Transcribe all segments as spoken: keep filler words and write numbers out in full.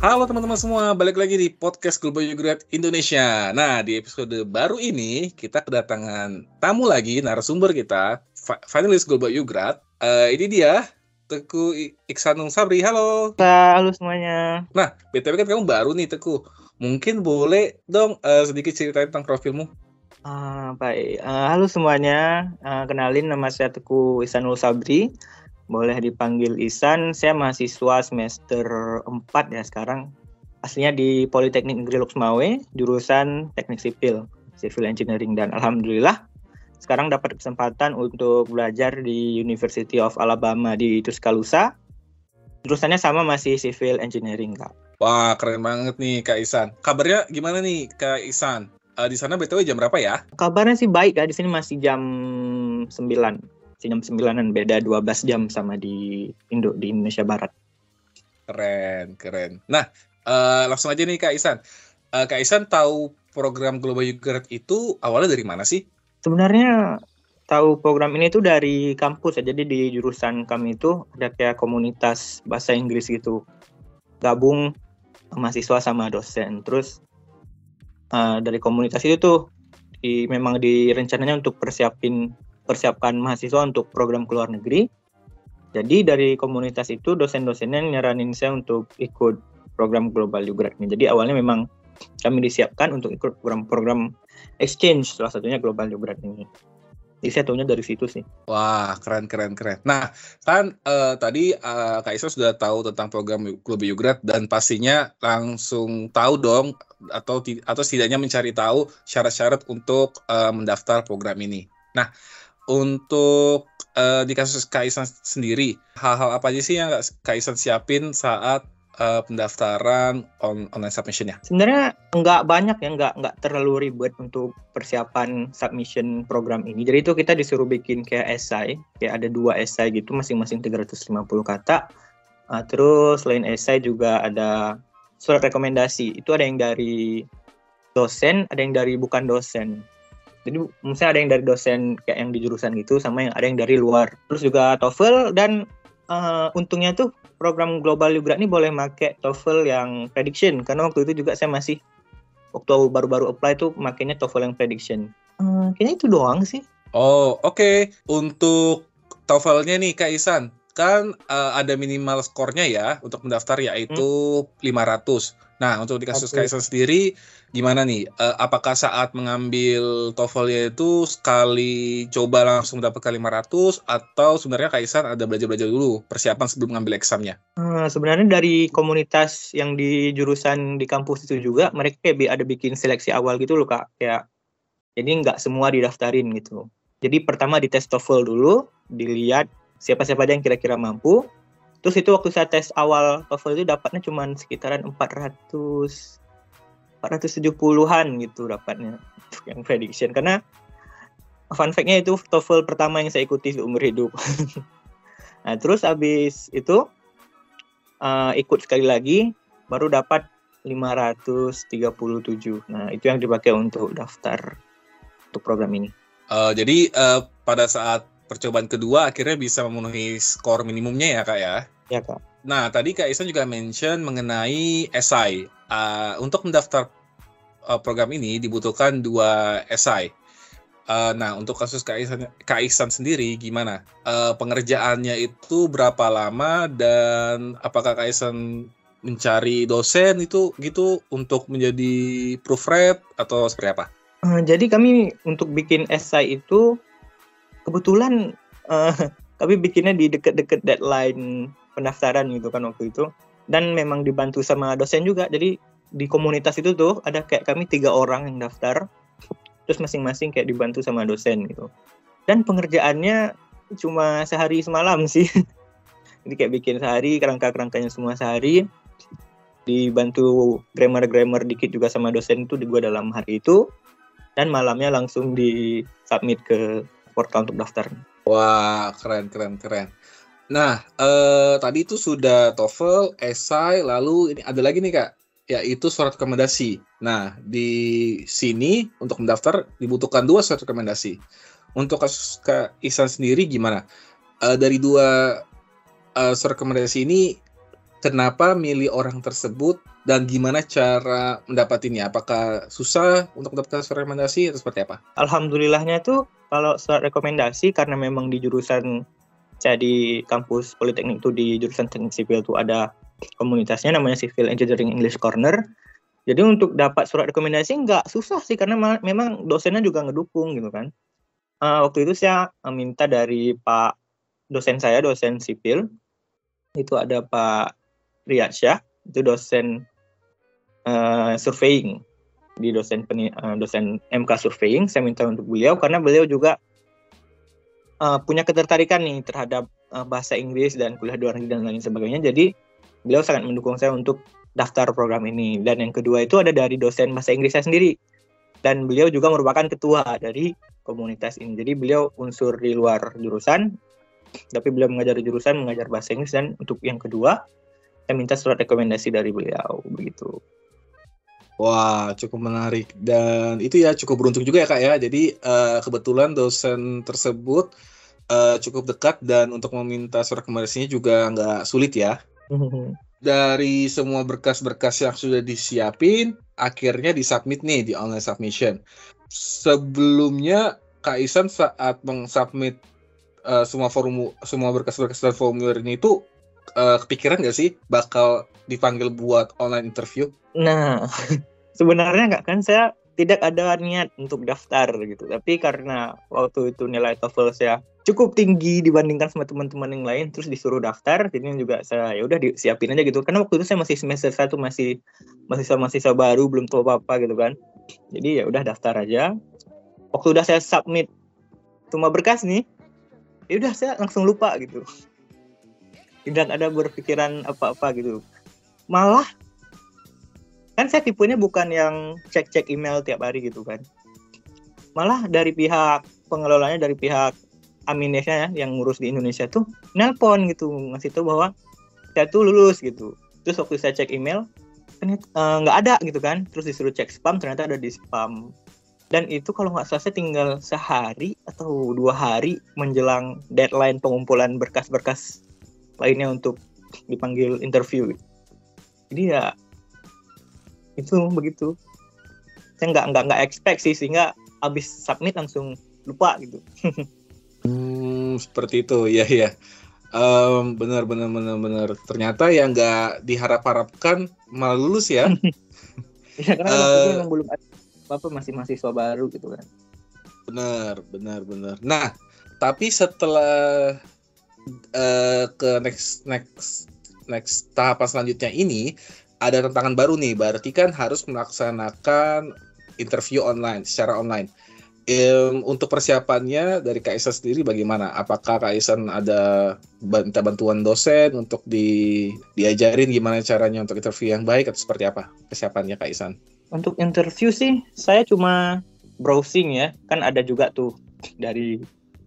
Halo teman-teman semua, balik lagi di podcast Global You Grad Indonesia. Nah, di episode baru ini kita kedatangan tamu lagi, narasumber kita, finalis Global You Grad. Uh, ini dia, Teguh Iksanul Sabri. Halo. Halo semuanya. Nah, B T W kan kamu baru nih, Teguh. Mungkin boleh dong uh, sedikit cerita tentang profilmu. Uh, baik, uh, halo semuanya. Uh, kenalin, nama saya Teguh Iksanul Sabri. Boleh dipanggil Isan. Saya mahasiswa semester empat ya sekarang. Aslinya di Politeknik Negeri Loksmawe, jurusan Teknik Sipil, Civil Engineering. Dan alhamdulillah sekarang dapat kesempatan untuk belajar di University of Alabama di Tuscaloosa. Jurusannya sama, masih Civil Engineering, Kak. Wah, keren banget nih Kak Isan. Kabarnya gimana nih Kak Isan? Uh, di sana B T W jam berapa ya? Kabarnya sih baik ya. Di sini masih jam sembilan. Jam sembilanan, beda dua belas jam sama di Indo di Indonesia Barat. Keren, keren. Nah, uh, langsung aja nih Kak Isan. Uh, Kak Isan tahu program Global You Grad itu awalnya dari mana sih? Sebenarnya tahu program ini tuh dari kampus ya. Jadi di jurusan kami itu ada kayak komunitas bahasa Inggris gitu. Gabung mahasiswa sama dosen. Terus uh, dari komunitas itu tuh di, memang direncananya untuk persiapin persiapkan mahasiswa untuk program ke luar negeri. Jadi dari komunitas itu dosen-dosennya nyaranin saya untuk ikut program Global You Grad ini. Jadi awalnya memang kami disiapkan untuk ikut program-program exchange, salah satunya Global You Grad ini. Jadi saya tahunya dari situ sih. Wah, keren keren keren. Nah, kan uh, tadi uh, Kak Isa sudah tahu tentang program Global You Grad dan pastinya langsung tahu dong atau atau setidaknya mencari tahu syarat-syarat untuk uh, mendaftar program ini. Nah, untuk uh, di kasus Kak Isan sendiri, hal-hal apa aja sih yang Kak Isan siapin saat uh, pendaftaran on, online submission-nya? Sebenarnya nggak banyak ya, nggak nggak terlalu ribet untuk persiapan submission program ini. Jadi itu kita disuruh bikin kayak esai, kayak ada dua esai gitu, masing-masing tiga ratus lima puluh kata. Uh, terus selain esai juga ada surat rekomendasi. Itu ada yang dari dosen, ada yang dari bukan dosen. Jadi misalnya ada yang dari dosen kayak yang di jurusan gitu, sama yang ada yang dari luar. Terus juga TOEFL, dan uh, untungnya tuh program Global You Grad ini boleh pakai TOEFL yang prediction. Karena waktu itu juga saya masih, waktu baru-baru apply tuh makainya TOEFL yang prediction. Uh, kayaknya itu doang sih. Oh, oke. Okay. Untuk TOEFL-nya nih Kak Isan, kan uh, ada minimal skornya ya untuk mendaftar, yaitu hmm. lima ratus. Nah, untuk di kasus Kak Isan sendiri, gimana nih? Uh, apakah saat mengambil TOEFL-nya itu sekali coba langsung dapatkan lima ratus, atau sebenarnya Kak Isan ada belajar-belajar dulu persiapan sebelum mengambil examnya? Uh, sebenarnya dari komunitas yang di jurusan di kampus itu juga, mereka kayak ada bikin seleksi awal gitu loh Kak. Kayak, jadi nggak semua didaftarin gitu. Jadi pertama dites TOEFL dulu, dilihat siapa-siapa aja yang kira-kira mampu. Terus itu waktu saya tes awal TOEFL itu dapatnya cuma sekitaran empat ratus tujuh puluhan gitu dapatnya yang prediction. Karena fun fact-nya itu TOEFL pertama yang saya ikuti seumur hidup. Nah, terus habis itu uh, ikut sekali lagi baru dapat lima ratus tiga puluh tujuh. Nah, itu yang dipakai untuk daftar untuk program ini. Uh, jadi uh, pada saat percobaan kedua akhirnya bisa memenuhi skor minimumnya ya Kak ya? Ya Kak. Nah, tadi Kak Isan juga mention mengenai esai. Uh, untuk mendaftar uh, program ini dibutuhkan dua esai. Uh, nah, untuk kasus Kak Isan, Kak Isan sendiri gimana? Uh, pengerjaannya itu berapa lama, dan apakah Kak Isan mencari dosen itu gitu untuk menjadi proofread atau seperti apa? Uh, jadi kami untuk bikin esai itu kebetulan uh, kami bikinnya di deket-deket deadline pendaftaran gitu kan waktu itu, dan memang dibantu sama dosen juga. Jadi di komunitas itu tuh ada kayak kami tiga orang yang daftar, terus masing-masing kayak dibantu sama dosen gitu. Dan pengerjaannya cuma sehari semalam sih. Jadi kayak bikin sehari, kerangka-kerangkanya semua sehari, dibantu grammar-grammar dikit juga sama dosen itu juga dalam hari itu, dan malamnya langsung di submit ke portal untuk daftar. Wah, keren, keren, keren. Nah, eh, tadi itu sudah TOEFL, esai, lalu ini ada lagi nih Kak, yaitu surat rekomendasi. Nah, di sini untuk mendaftar dibutuhkan dua surat rekomendasi. Untuk kasus Kak Isan sendiri gimana? Uh, dari dua uh, surat rekomendasi ini, kenapa milih orang tersebut dan gimana cara mendapatinya? Apakah susah untuk mendapatkan surat rekomendasi atau seperti apa? Alhamdulillahnya tuh kalau surat rekomendasi karena memang di jurusan saya di kampus Politeknik itu di jurusan teknik sipil tuh ada komunitasnya namanya Civil Engineering English Corner. Jadi untuk dapat surat rekomendasi nggak susah sih karena ma- memang dosennya juga ngedukung gitu kan. Uh, waktu itu saya uh, minta dari Pak dosen saya, dosen sipil, itu ada Pak Riyad Syah, itu dosen uh, surveying di dosen peni, uh, dosen M K surveying. Saya minta untuk beliau karena beliau juga uh, punya ketertarikan nih terhadap uh, bahasa Inggris dan kuliah luar negeri dan lain sebagainya. Jadi beliau sangat mendukung saya untuk daftar program ini. Dan yang kedua itu ada dari dosen bahasa Inggris saya sendiri. Dan beliau juga merupakan ketua dari komunitas ini. Jadi beliau unsur di luar jurusan, tapi beliau mengajar di jurusan, mengajar bahasa Inggris. Dan untuk yang kedua, saya minta surat rekomendasi dari beliau, begitu. Wah, cukup menarik. Dan itu ya cukup beruntung juga ya Kak ya. Jadi uh, kebetulan dosen tersebut uh, cukup dekat dan untuk meminta surat rekomendasinya juga nggak sulit ya. Dari semua berkas-berkas yang sudah disiapin, akhirnya disubmit nih di online submission. Sebelumnya Kak Ihsan saat mengsubmit uh, semua formu, semua berkas-berkas dan formulirnya itu uh, kepikiran nggak sih bakal dipanggil buat online interview? Nah, sebenarnya nggak kan saya tidak ada niat untuk daftar gitu. Tapi karena waktu itu nilai TOEFL saya cukup tinggi dibandingkan sama teman-teman yang lain, terus disuruh daftar, jadi juga saya ya udah disiapin aja gitu. Karena waktu itu saya masih semester satu, masih mahasiswa-mahasiswa baru, belum tahu apa-apa gitu kan. Jadi ya udah daftar aja. Waktu udah saya submit semua berkas nih, ya udah saya langsung lupa gitu. Tidak ada berpikiran apa-apa gitu. Malah kan saya tipenya bukan yang cek-cek email tiap hari gitu kan. Malah dari pihak pengelolanya, dari pihak Aminesnya ya, yang ngurus di Indonesia tuh nelpon gitu, ngasih tahu bahwa saya tuh lulus gitu. Terus waktu saya cek email, ternyata nggak uh, ada gitu kan. Terus disuruh cek spam, ternyata ada di spam. Dan itu kalau nggak salah saya tinggal sehari atau dua hari menjelang deadline pengumpulan berkas-berkas lainnya untuk dipanggil interview. Jadi ya itu begitu. Saya nggak nggak nggak expect sih, sehingga abis submit langsung lupa gitu. Hmm, seperti itu, ya ya. Um, benar benar benar benar. Ternyata yang nggak diharap-harapkan malah lulus ya. Ya karena uh, waktu itu memang belum ada apa masih mahasiswa baru gitu kan. Benar benar benar. Nah, tapi setelah uh, ke next next next tahapan selanjutnya ini ada tantangan baru nih. Berarti kan harus melaksanakan interview online secara online. Um, untuk persiapannya dari Kak Ihsan sendiri bagaimana? Apakah Kak Ihsan ada minta bantuan dosen untuk di, diajarin gimana caranya untuk interview yang baik atau seperti apa persiapannya Kak Ihsan? Untuk interview sih saya cuma browsing ya, kan ada juga tuh dari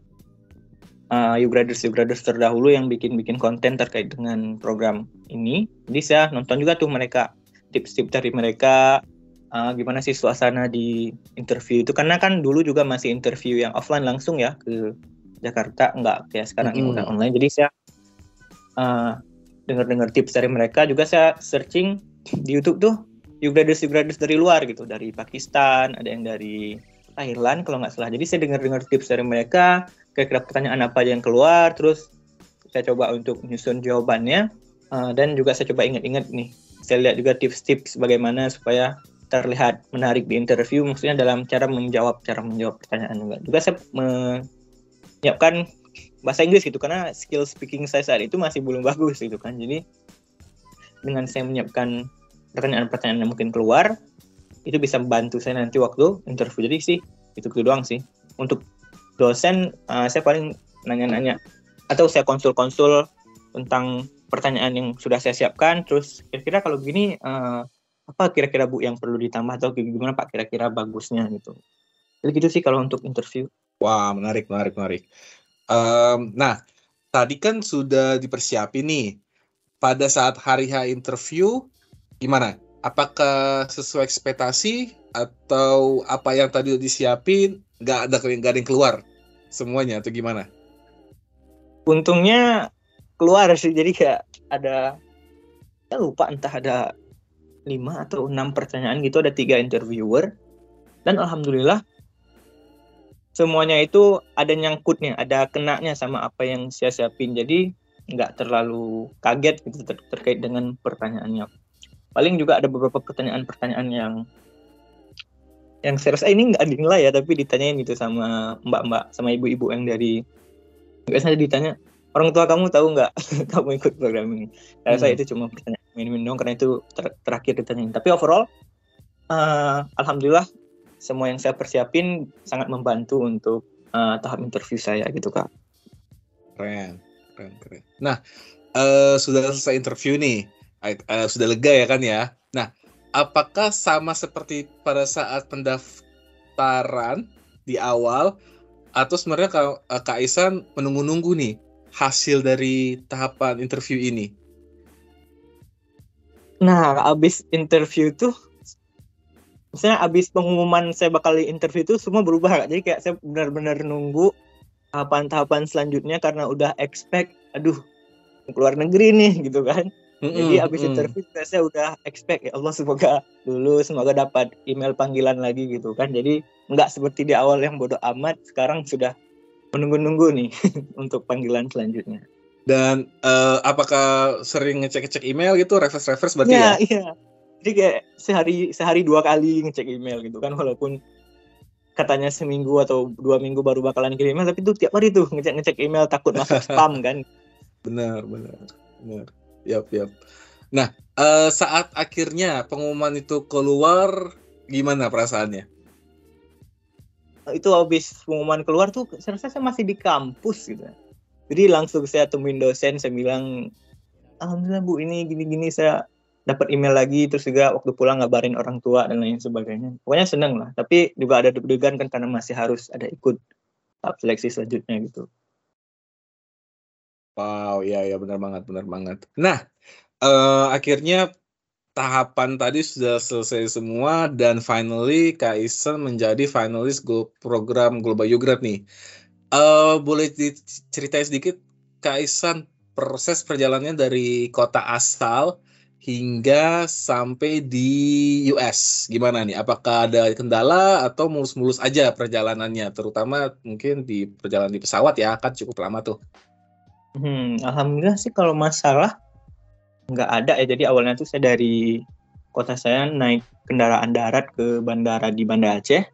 uh, YouGraders YouGraders terdahulu yang bikin-bikin konten terkait dengan program ini. Jadi saya nonton juga tuh mereka, tips-tips dari mereka. Uh, gimana sih suasana di interview itu, karena kan dulu juga masih interview yang offline langsung ya ke Jakarta, nggak kayak sekarang mm-hmm. ini udah online. Jadi saya uh, dengar-dengar tips dari mereka, juga saya searching di YouTube tuh YouGraders YouGraders dari luar gitu, dari Pakistan, ada yang dari Thailand kalau nggak salah. Jadi saya dengar-dengar tips dari mereka, kira-kira pertanyaan apa aja yang keluar, terus saya coba untuk nyusun jawabannya, uh, dan juga saya coba ingat-ingat nih, saya lihat juga tips-tips bagaimana supaya terlihat menarik di interview, maksudnya dalam cara menjawab cara menjawab pertanyaan juga. Juga saya menyiapkan bahasa Inggris gitu, karena skill speaking saya saat itu masih belum bagus gitu kan. Jadi dengan saya menyiapkan pertanyaan-pertanyaan yang mungkin keluar, itu bisa membantu saya nanti waktu interview. Jadi sih itu itu doang sih. Untuk dosen uh, saya paling nanya-nanya atau saya konsul-konsul tentang pertanyaan yang sudah saya siapkan, terus kira-kira kalau begini uh, apa kira-kira Bu yang perlu ditambah atau gimana Pak kira-kira bagusnya gitu. Jadi gitu sih kalau untuk interview. Wah, menarik, menarik, menarik. Um, nah, tadi kan sudah dipersiapin nih. Pada saat hari H interview, gimana? Apakah sesuai ekspektasi atau apa yang tadi udah disiapin nggak ada nggak ada yang keluar semuanya atau gimana? Untungnya keluar sih, jadi kayak ada, saya lupa entah ada lima atau enam pertanyaan gitu, ada tiga interviewer, dan alhamdulillah semuanya itu ada nyangkutnya, ada kenanya sama apa yang saya siapin, jadi nggak terlalu kaget gitu ter- terkait dengan pertanyaannya. Paling juga ada beberapa pertanyaan-pertanyaan yang yang saya rasa ini nggak dinilai ya, tapi ditanyain gitu sama mbak-mbak, sama ibu-ibu yang dari, biasanya ditanya, orang tua kamu tahu nggak kamu ikut program ini? Saya rasa Hmm. itu cuma pertanyaan main-main dong, karena itu ter- terakhir ditanyain. Tapi overall, uh, alhamdulillah semua yang saya persiapin sangat membantu untuk uh, tahap interview saya gitu Kak. Keren, keren, keren. Nah, uh, sudah selesai interview nih, uh, sudah lega ya kan ya. Nah, apakah sama seperti pada saat pendaftaran di awal, atau sebenarnya Kak, Kak Isan menunggu-nunggu nih hasil dari tahapan interview ini? Nah, abis interview tuh, misalnya abis pengumuman saya bakal interview itu semua berubah Kak. Jadi kayak saya benar-benar nunggu tahapan-tahapan selanjutnya karena udah expect, aduh keluar negeri nih gitu kan. Mm-mm, Jadi abis mm. interview saya udah expect, ya Allah semoga lulus, semoga dapat email panggilan lagi gitu kan. Jadi nggak seperti di awal yang bodoh amat, sekarang sudah menunggu-nunggu nih untuk panggilan selanjutnya. Dan uh, apakah sering ngecek-ngecek email gitu, reverse-reverse berarti ya? Iya, iya. Jadi kayak sehari sehari dua kali ngecek email gitu kan, walaupun katanya seminggu atau dua minggu baru bakalan kirim email, tapi tuh tiap hari tuh ngecek-ngecek email, takut masuk spam kan. Benar, benar, benar. Yap, yap. Nah, uh, saat akhirnya pengumuman itu keluar, gimana perasaannya? Itu habis pengumuman keluar tuh, saya rasa saya masih di kampus gitu. Jadi langsung saya temuin dosen, saya bilang, alhamdulillah Bu, ini gini-gini saya dapat email lagi, terus juga waktu pulang ngabarin orang tua dan lain sebagainya. Pokoknya seneng lah, tapi juga ada deg-degan kan karena masih harus ada ikut tahap seleksi selanjutnya gitu. Wow, ya ya benar banget, benar banget. Nah, uh, akhirnya tahapan tadi sudah selesai semua dan finally Kak Isan menjadi finalis go program Global Yograd nih. Uh, boleh diceritain sedikit Kak Isan proses perjalanannya dari kota asal hingga sampai di U S, gimana nih? Apakah ada kendala atau mulus-mulus aja perjalanannya, terutama mungkin di perjalanan di pesawat ya, kan cukup lama tuh. Hmm, alhamdulillah sih kalau masalah nggak ada ya. Jadi awalnya tuh saya dari kota saya naik kendaraan darat ke bandara di Banda Aceh,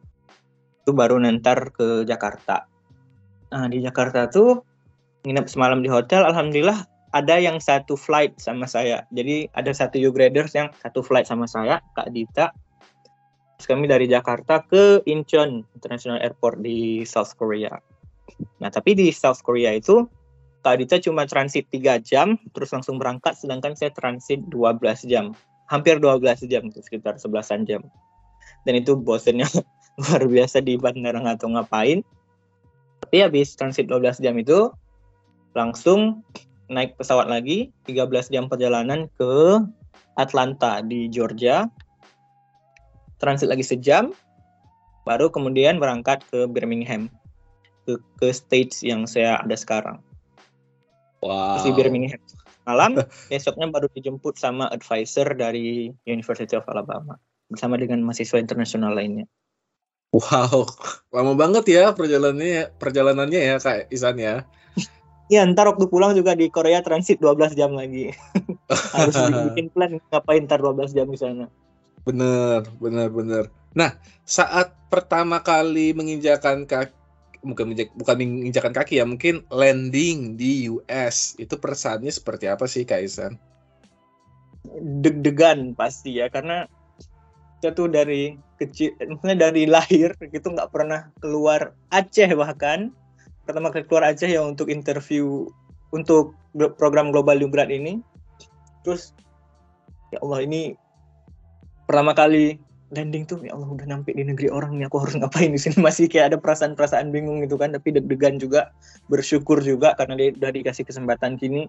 itu baru nantar ke Jakarta. Nah di Jakarta tuh nginep semalam di hotel, alhamdulillah ada yang satu flight sama saya. Jadi ada satu U-Graders yang satu flight sama saya, Kak Dita. Terus kami dari Jakarta ke Incheon International Airport di South Korea. Nah, tapi di South Korea itu Kak Dita cuma transit tiga jam, terus langsung berangkat, sedangkan saya transit dua belas jam. Hampir dua belas jam, sekitar sebelasan jam. Dan itu bosennya luar biasa di bandara nggak tahu ngapain. Tapi habis transit dua belas jam itu, langsung naik pesawat lagi, tiga belas jam perjalanan ke Atlanta di Georgia. Transit lagi sejam, baru kemudian berangkat ke Birmingham, ke, ke stage yang saya ada sekarang. Wow. Terus di Birmingham malam, besoknya baru dijemput sama advisor dari University of Alabama, bersama dengan mahasiswa internasional lainnya. Wow, lama banget ya perjalanannya, perjalanannya ya Kak Isan ya. Ya, ntar waktu pulang juga di Korea transit dua belas jam lagi. Harus bikin plan ngapain ntar dua belas jam di sana. Bener, bener, bener. Nah, saat pertama kali menginjakan kaki, bukan, bukan menginjakan kaki ya, mungkin landing di U S, itu perasaannya seperti apa sih Kak Isan? Deg-degan pasti ya, karena saya tuh dari kecil, maksudnya dari lahir gitu nggak pernah keluar Aceh, bahkan pertama kali keluar Aceh ya untuk interview untuk program Global Yograd ini. Terus ya Allah, ini pertama kali landing tuh, ya Allah udah nyampe di negeri orang nih, aku harus ngapain di sini. Masih kayak ada perasaan-perasaan bingung gitu kan, tapi deg-degan juga, bersyukur juga karena dia udah dikasih kesempatan gini.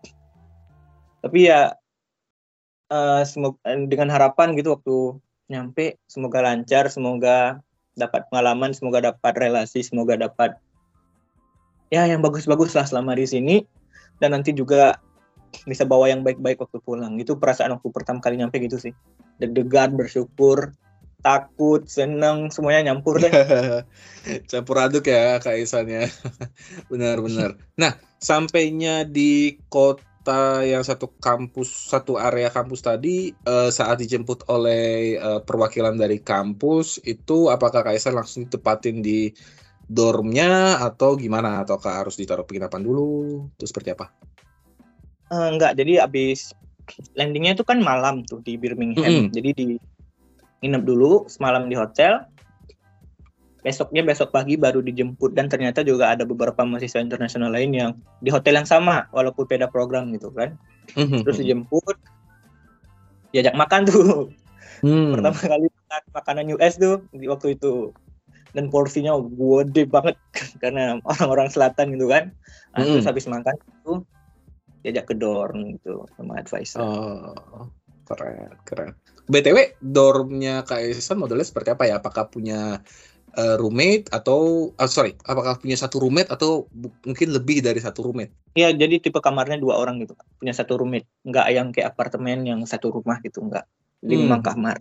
Tapi ya uh, semoga, dengan harapan gitu waktu nyampe, semoga lancar, semoga dapat pengalaman, semoga dapat relasi, semoga dapat ya yang bagus-bagus lah selama di sini. Dan nanti juga bisa bawa yang baik-baik waktu pulang. Itu perasaan waktu pertama kali nyampe gitu sih. Deg-degan, bersyukur, takut, seneng, semuanya nyampur deh. Campur aduk ya Kak Ihsannya. Benar-benar. Nah, sampainya di kota yang satu kampus, satu area kampus tadi, eh, saat dijemput oleh eh, perwakilan dari kampus, itu apakah Kak Ihsan langsung ditempatin di dormnya atau gimana? Ataukah harus ditaruh penginapan dulu? Itu seperti apa? Uh, enggak, jadi abis landingnya itu kan malam tuh di Birmingham. Mm-hmm. Jadi di nginep dulu semalam di hotel. Besoknya besok pagi baru dijemput, dan ternyata juga ada beberapa mahasiswa internasional lain yang di hotel yang sama walaupun beda program gitu kan. Mm-hmm. Terus dijemput, diajak makan tuh. Mm. Pertama kali makan makanan U S tuh di waktu itu. Dan porsinya gede banget karena orang-orang selatan gitu kan. Nah, mm. Terus habis makan itu diajak ke dorm gitu sama advisor. Oh, keren, keren. B T W dormnya Kak Ihsan modelnya seperti apa ya? Apakah punya uh, roommate atau oh, sorry, apakah punya satu roommate atau bu- mungkin lebih dari satu roommate? Iya, jadi tipe kamarnya dua orang gitu, punya satu roommate. Enggak yang kayak apartemen yang satu rumah gitu, enggak. Jadi memang hmm. kamar.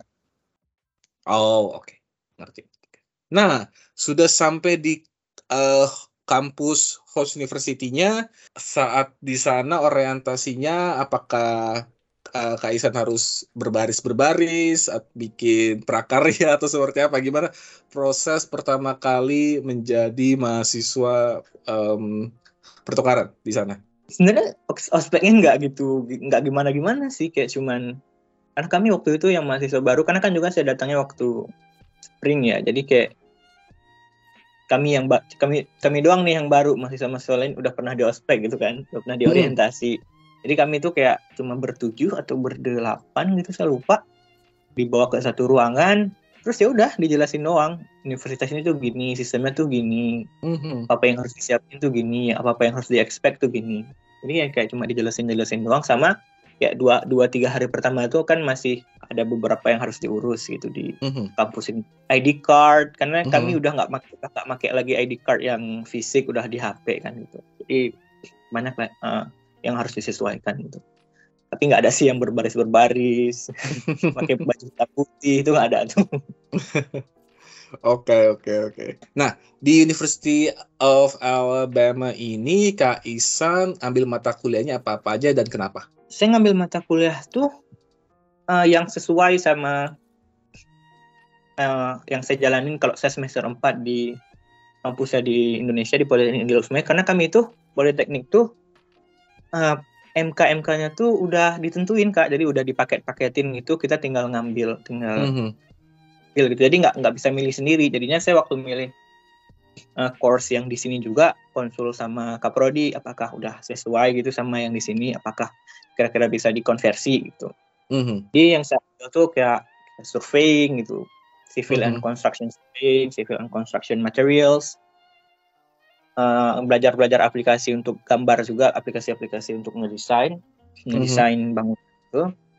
Oh, oke. Okay. Ngerti. Nah, sudah sampai di uh, kampus host university-nya. Saat di sana orientasinya apakah uh, Kak Ihsan harus berbaris-berbaris, bikin prakarya atau seperti apa? Gimana proses pertama kali menjadi mahasiswa um, pertukaran di sana? Sebenarnya ospeknya nggak gitu, nggak gimana-gimana sih, kayak cuman karena kami waktu itu yang mahasiswa baru, karena kan juga saya datangnya waktu spring ya, jadi kayak kami yang kami kami doang nih yang baru, mahasiswa-mahasiswa lain udah pernah di ospek gitu kan, udah pernah diorientasi. Hmm. Jadi kami tuh kayak cuma bertujuh atau berdelapan gitu, saya lupa, dibawa ke satu ruangan, terus ya udah dijelasin doang, universitas ini tuh gini, sistemnya tuh gini, mm-hmm. apa yang harus disiapin tuh gini, apa apa yang harus di-expect tuh gini. Jadi ya kayak cuma dijelasin-jelasin doang, sama ya dua dua tiga hari pertama itu kan masih ada beberapa yang harus diurus gitu di mm-hmm. kampus ini. I D card, karena mm-hmm. kami udah nggak pakai nggak pakai lagi I D card yang fisik, udah di H P kan gitu. Jadi banyak uh, yang harus disesuaikan gitu. Tapi nggak ada sih yang berbaris-berbaris, pakai baju hitam putih, itu nggak ada tuh. Oke oke oke. Nah, di University of Alabama ini Kak Ihsan ambil mata kuliahnya apa-apa aja dan kenapa? Saya ngambil mata kuliah tuh uh, yang sesuai sama uh, yang saya jalanin kalau saya semester empat di kampusnya di Indonesia, di Politeknik Indra Usmaya, karena kami itu Politeknik tuh uh, M K M K-nya tuh udah ditentuin Kak, jadi udah dipaket-paketin gitu, kita tinggal ngambil, tinggal mm-hmm. ambil gitu, jadi nggak nggak bisa milih sendiri. Jadinya saya waktu milih uh, course yang di sini juga konsul sama Kaprodi, apakah udah sesuai gitu sama yang di sini, apakah kira-kira bisa dikonversi gitu. Mm-hmm. Jadi yang saya ambil tuh kayak surveying gitu, civil mm-hmm. and construction surveying, civil and construction materials, uh, belajar-belajar aplikasi untuk gambar juga, aplikasi-aplikasi untuk ngedesain, ngedesain mm-hmm. bangunan itu.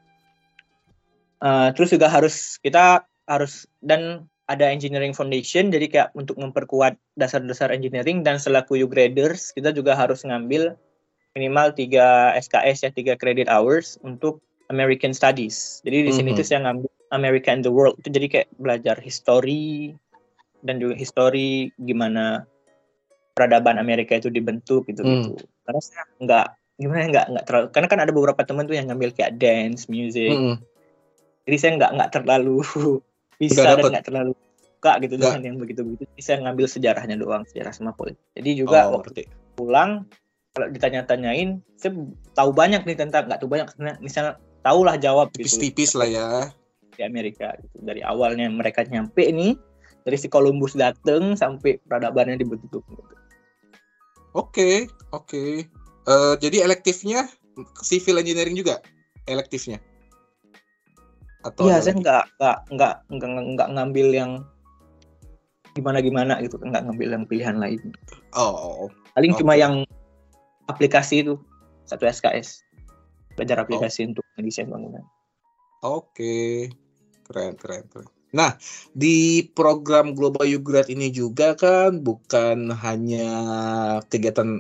Uh, terus juga harus kita harus dan ada engineering foundation, jadi kayak untuk memperkuat dasar-dasar engineering, dan selaku U-graders kita juga harus ngambil minimal tiga S K S ya, tiga credit hours untuk American Studies. Jadi di sini mm-hmm. tuh saya ngambil America and the World, itu jadi kayak belajar history dan juga history gimana peradaban Amerika itu dibentuk gitu gitu. Mm. Karena saya nggak gimana nggak nggak terlalu, karena kan ada beberapa teman tuh yang ngambil kayak dance, music. Mm. Jadi saya nggak nggak terlalu bisa gak dan nggak terlalu suka gitu gak. Dengan yang begitu-begitu. Jadi saya ngambil sejarahnya doang, sejarah sama politik. Jadi juga oh, waktu pulang kalau ditanya-tanyain, saya tahu banyak nih tentang, nggak tahu banyak, misalnya tahulah jawab tipis-tipis gitu, lah ya di Amerika gitu. Dari awalnya mereka nyampe nih, dari si Columbus dateng sampai peradabannya dibentuk gitu. Oke, okay, oke. Okay. Uh, jadi elektifnya civil engineering juga elektifnya? Iya, saya nggak nggak nggak nggak nggak ngambil yang gimana-gimana gitu, nggak ngambil yang pilihan lain. Oh. Paling okay. cuma yang aplikasi itu satu S K S, belajar aplikasi oh. untuk mendesain bangunan. Oke, okay. keren keren keren. Nah, di program Global U-Grad ini juga kan bukan hanya kegiatan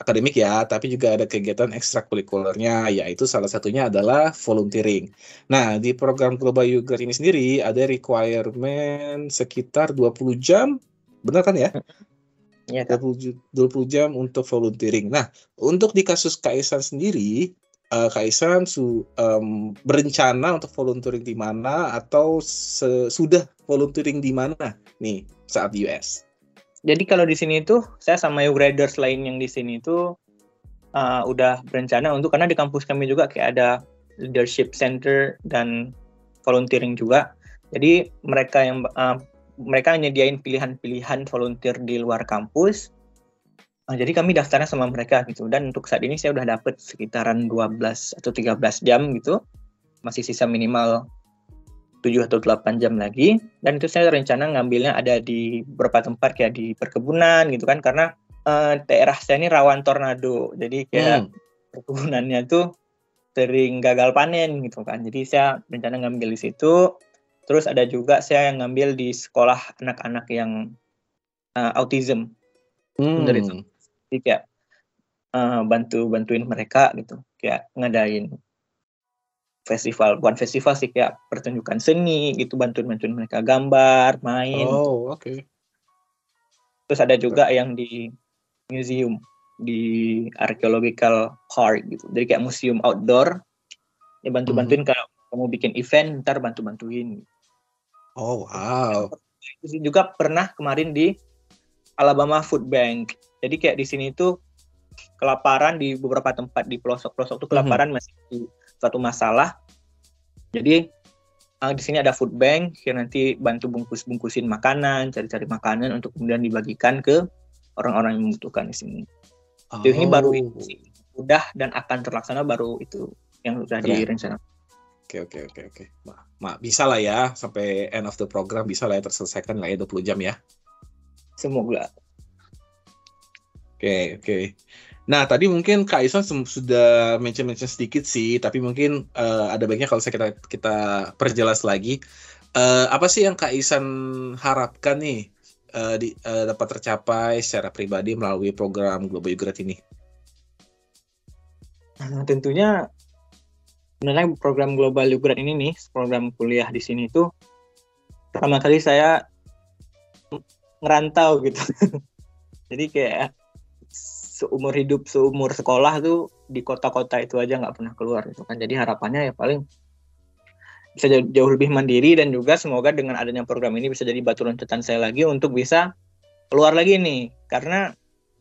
akademik ya, tapi juga ada kegiatan ekstrakurikulernya, yaitu salah satunya adalah volunteering. Nah, di program Global Yogurt ini sendiri ada requirement sekitar dua puluh jam, benar kan ya? Iya, Kak. dua puluh jam untuk volunteering. Nah, untuk di kasus Kaisan sendiri, uh, Kaisan su, um, berencana untuk volunteering di mana atau sudah volunteering di mana nih saat di U S? Jadi kalau di sini tuh saya sama Yograders lain yang di sini tuh uh, udah berencana untuk, karena di kampus kami juga kayak ada leadership center dan volunteering juga. Jadi mereka yang uh, mereka nyediain pilihan-pilihan volunteer di luar kampus. Uh, jadi kami daftarnya sama mereka gitu. Dan untuk saat ini saya udah dapet sekitaran dua belas atau tiga belas jam gitu. Masih sisa minimal tujuh atau delapan jam lagi, dan itu saya rencana ngambilnya ada di beberapa tempat kayak di perkebunan gitu kan, karena uh, daerah saya ini rawan tornado, jadi kayak hmm. perkebunannya tuh sering gagal panen gitu kan, jadi saya rencana ngambil di situ. Terus ada juga saya yang ngambil di sekolah anak-anak yang uh, autism, hmm. dari itu, jadi kayak uh, bantu bantuin mereka gitu, kayak ngadain festival, bukan festival sih, kayak pertunjukan seni gitu, bantuin-bantuin mereka gambar, main. Oh, oke. Okay. Terus ada juga yang di museum, di archaeological park gitu. Jadi kayak museum outdoor, ya bantu-bantuin mm-hmm. kalau kamu bikin event, ntar bantu-bantuin. Oh, wow. Terus juga pernah kemarin di Alabama Food Bank. Jadi kayak di sini tuh kelaparan di beberapa tempat di pelosok-pelosok tuh kelaparan mm-hmm. masih suatu masalah. Jadi uh, di sini ada food bank yang nanti bantu bungkus-bungkusin makanan, cari-cari makanan untuk kemudian dibagikan ke orang-orang yang membutuhkan di sini. Oh. Jadi ini baru ini udah dan akan terlaksana baru itu yang sudah direncanakan. Oke oke oke oke. Ma, ma, bisa lah ya sampai end of the program, bisa lah ya terselesaikan lah ya dua puluh jam ya. Semoga. Oke oke. Nah, tadi mungkin Kak Ison sudah mention-mention sedikit sih, tapi mungkin uh, ada baiknya kalau saya kita, kita perjelas lagi. Uh, apa sih yang Kak Ison harapkan nih uh, di, uh, dapat tercapai secara pribadi melalui program Global Yogurt ini? Nah, tentunya sebenarnya program Global Yogurt ini nih, program kuliah di sini tuh pertama kali saya ngerantau gitu. Jadi kayak seumur hidup, seumur sekolah tuh di kota-kota itu aja nggak pernah keluar gitu kan. Jadi harapannya ya paling bisa jauh lebih mandiri, dan juga semoga dengan adanya program ini bisa jadi batu loncatan saya lagi untuk bisa keluar lagi nih. Karena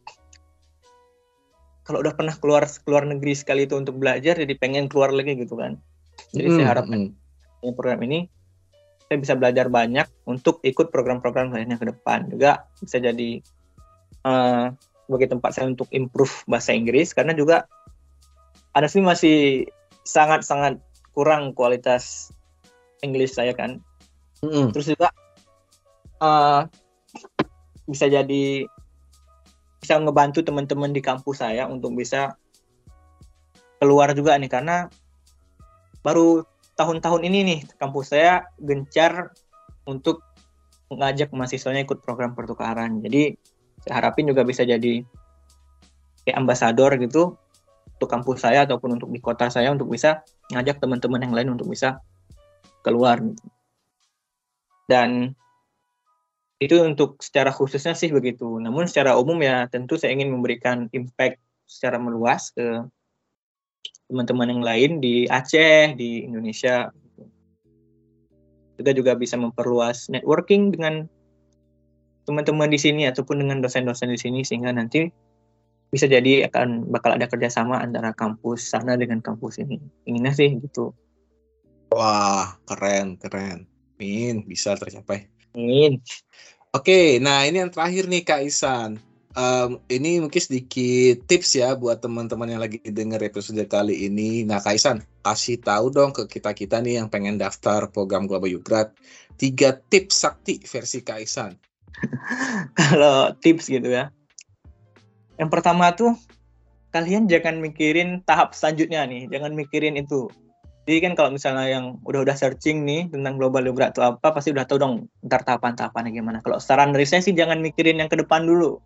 kalau udah pernah keluar keluar negeri sekali itu untuk belajar, jadi pengen keluar lagi gitu kan. Jadi hmm, saya harapkan hmm. program ini saya bisa belajar banyak untuk ikut program-program lainnya ke depan. Juga bisa jadi uh, sebagai tempat saya untuk improve bahasa Inggris, karena juga ada sih masih sangat-sangat kurang kualitas English saya kan. Mm-hmm. Terus juga uh, bisa jadi bisa ngebantu teman-teman di kampus saya untuk bisa keluar juga nih, karena baru tahun-tahun ini nih kampus saya gencar untuk mengajak mahasiswanya ikut program pertukaran. Jadi saya harapin juga bisa jadi kayak ambasador gitu untuk kampus saya ataupun untuk di kota saya, untuk bisa ngajak teman-teman yang lain untuk bisa keluar gitu. Dan itu untuk secara khususnya sih begitu. Namun secara umum ya tentu saya ingin memberikan impact secara meluas ke teman-teman yang lain di Aceh, di Indonesia. Kita juga bisa memperluas networking dengan teman-teman di sini ataupun dengan dosen-dosen di sini, sehingga nanti bisa jadi akan bakal ada kerjasama antara kampus sana dengan kampus ini. Inginnya sih gitu. Wah, keren, keren. Amin, bisa tercapai. Amin. Oke, nah ini yang terakhir nih Kak Ihsan. Um, ini mungkin sedikit tips ya buat teman-teman yang lagi dengar episode kali ini. Nah Kak Ihsan, kasih tahu dong ke kita-kita nih yang pengen daftar program Global Yogurt, tiga tips sakti versi Kak Ihsan. Kalau tips gitu ya, yang pertama tuh kalian jangan mikirin tahap selanjutnya nih, jangan mikirin itu. Jadi kan kalau misalnya yang udah-udah searching nih tentang Global Yogurt itu apa, pasti udah tahu dong ntar tahapan-tahapannya gimana. Kalau saran dari saya sih jangan mikirin yang ke depan dulu,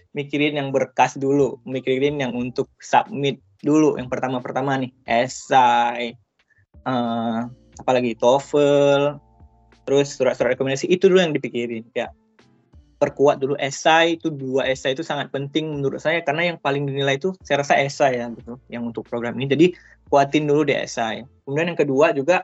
mikirin yang berkas dulu, mikirin yang untuk submit dulu, yang pertama-pertama nih, esai, uh, apalagi TOEFL, terus surat-surat rekomendasi, itu dulu yang dipikirin. Ya, perkuat dulu esai, itu dua esai itu sangat penting menurut saya, karena yang paling dinilai itu saya rasa esai ya, gitu, yang untuk program ini. Jadi kuatin dulu di esai. Kemudian yang kedua juga,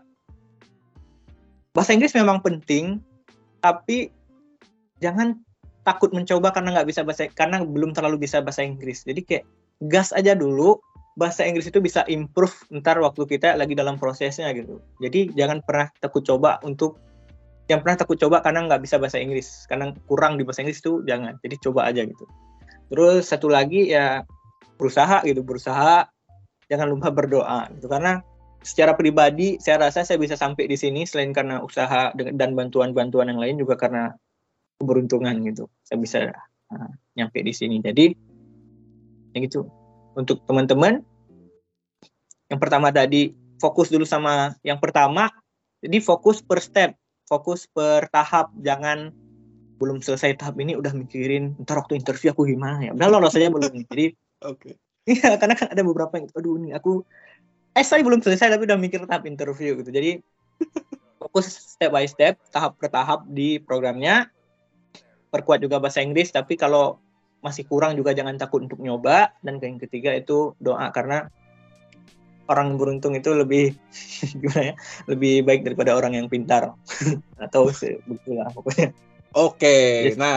bahasa Inggris memang penting, tapi jangan takut mencoba karena nggak bisa bahasa, karena belum terlalu bisa bahasa Inggris. Jadi kayak gas aja dulu, bahasa Inggris itu bisa improve ntar waktu kita lagi dalam prosesnya gitu. Jadi jangan pernah takut coba untuk, yang pernah takut coba karena nggak bisa bahasa Inggris, karena kurang di bahasa Inggris itu jangan. Jadi coba aja gitu. Terus satu lagi ya berusaha gitu, berusaha, jangan lupa berdoa gitu, karena secara pribadi saya rasa saya bisa sampai di sini selain karena usaha dan bantuan-bantuan yang lain, juga karena keberuntungan gitu. Saya bisa uh, nyampe di sini. Jadi ya gitu. Untuk teman-teman, yang pertama tadi fokus dulu sama yang pertama. Jadi fokus per step, fokus per tahap. Jangan belum selesai tahap ini udah mikirin ntar waktu interview aku gimana ya. Udah lolos aja belum. Jadi oke. Okay. Iya, karena kan ada beberapa yang aduh nih aku eh saya belum selesai tapi udah mikir tahap interview gitu. Jadi fokus step by step, tahap per tahap di programnya. Perkuat juga bahasa Inggris, tapi kalau masih kurang juga jangan takut untuk nyoba. Dan yang ketiga itu doa, karena orang beruntung itu lebih gimana ya, lebih baik daripada orang yang pintar atau begitulah pokoknya. Oke, yes. Nah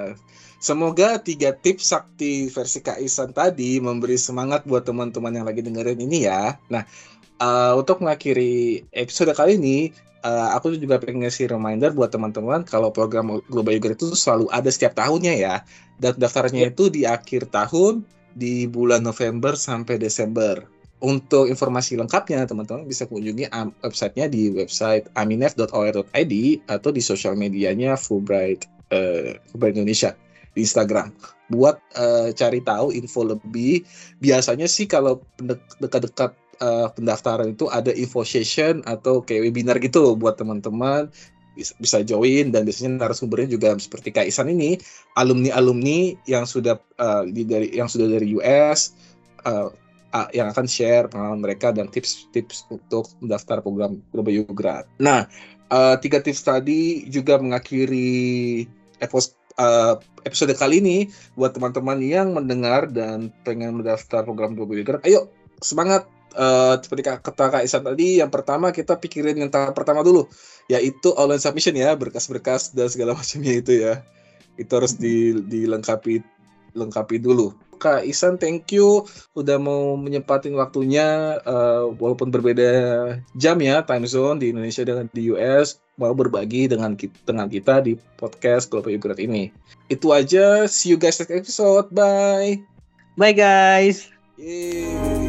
semoga tiga tips sakti versi Kak Ihsan tadi memberi semangat buat teman-teman yang lagi dengerin ini ya. Nah uh, untuk mengakhiri episode kali ini, Uh, aku juga pengen ngasih reminder buat teman-teman kalau program Global Yogurt itu selalu ada setiap tahunnya ya. Dan daftarnya yep. itu di akhir tahun di bulan November sampai Desember. Untuk informasi lengkapnya teman-teman bisa kunjungi um, websitenya di website aminef dot o r dot i d atau di sosial medianya Fulbright, uh, Fulbright Indonesia di Instagram. Buat uh, cari tahu info lebih, biasanya sih kalau dekat-dekat Uh, pendaftaran itu ada info session atau kayak webinar gitu buat teman-teman bisa, bisa join, dan biasanya narasumbernya juga seperti Kak Ihsan ini alumni-alumni yang sudah uh, di, dari yang sudah dari U S uh, uh, yang akan share pengalaman mereka dan tips-tips untuk mendaftar program Global Yogurt. Nah, uh, tiga tips tadi juga mengakhiri episode uh, episode kali ini. Buat teman-teman yang mendengar dan pengen mendaftar program Global Yogurt, ayo semangat. Uh, seperti kata Kak Ihsan tadi, yang pertama kita pikirin yang tahap pertama dulu, yaitu online submission ya, berkas-berkas dan segala macamnya itu ya, itu harus di, dilengkapi lengkapi dulu. Kak Ihsan, thank you udah mau menyempatin waktunya, uh, walaupun berbeda jam ya, time zone di Indonesia dengan di U S, mau berbagi dengan kita, dengan kita di podcast Global Yogurt ini. Itu aja, see you guys next episode, bye. Bye guys. Yeay.